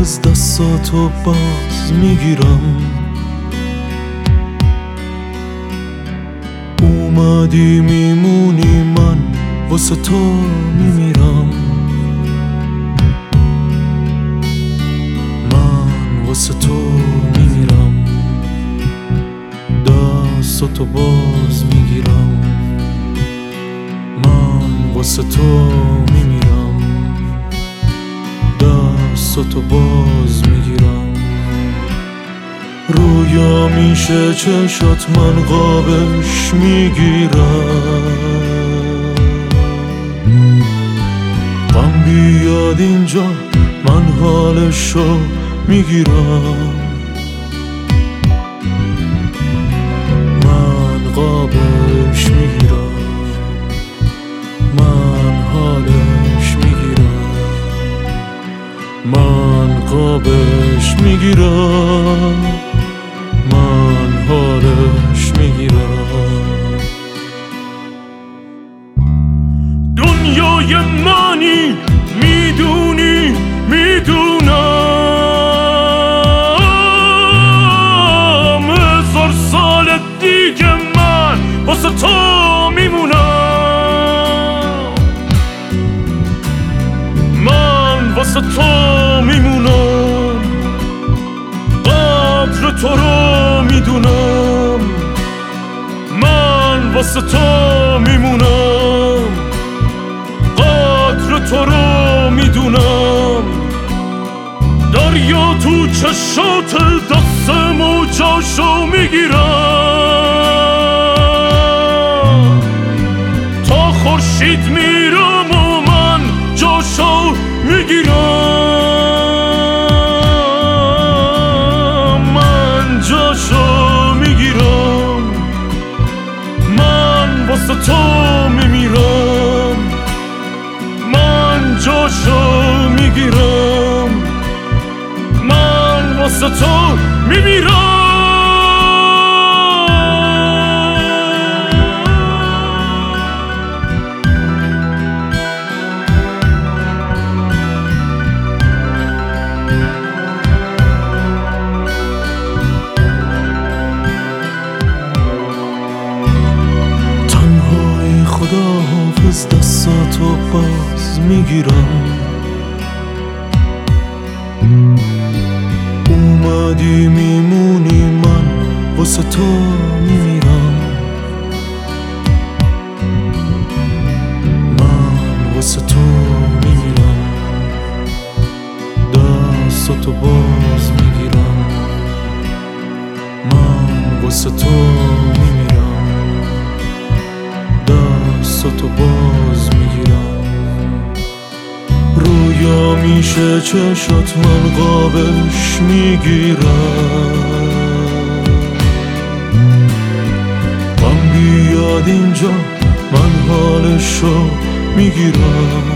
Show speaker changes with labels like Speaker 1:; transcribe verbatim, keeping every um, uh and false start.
Speaker 1: حافظ دستاتو باز میگیرم. اومدی میمونی من واسه تو میمیرم. من واسه تو میمیرم. دستاتو باز میگیرم. من واسه تو میمیرم. دستاتو باز میگیرم. رویا میشه چشات من قابش میگیرم. غم بیاد اینجا من حالشو میگیرم. من قابش میگیرم. من حالش میگیرم. من قابش میگیرم. من حالش میگیرم. دنیای منی میدونی میدونم. هزار سال دیگه من واسه تو میمونم. من واسه تو میمونم. قدر تو رو میدونم. من واسه تو میمونم. قدر تو رو میدونم. دریا تو چشات دستم و جاشو میگیرم. تا خورشید میرم و من جاشو میگیرم. من جاشو میگیرم. من واسه تو میمیرم. من جاشو میگیرم. من واسه تو میمیرم. تنهای خدا حافظ دستاتو باز میگیرم. اومدی میمونی من واسه تو میمیرم. من واسه تو میمیرم. دستاتو باز میگیرم. من واسه تو میمیرم. دستاتو باز میگیرم. رویا میشه چشات من قابش میگیرم. غم بیاد اینجا من حالشو میگیرم.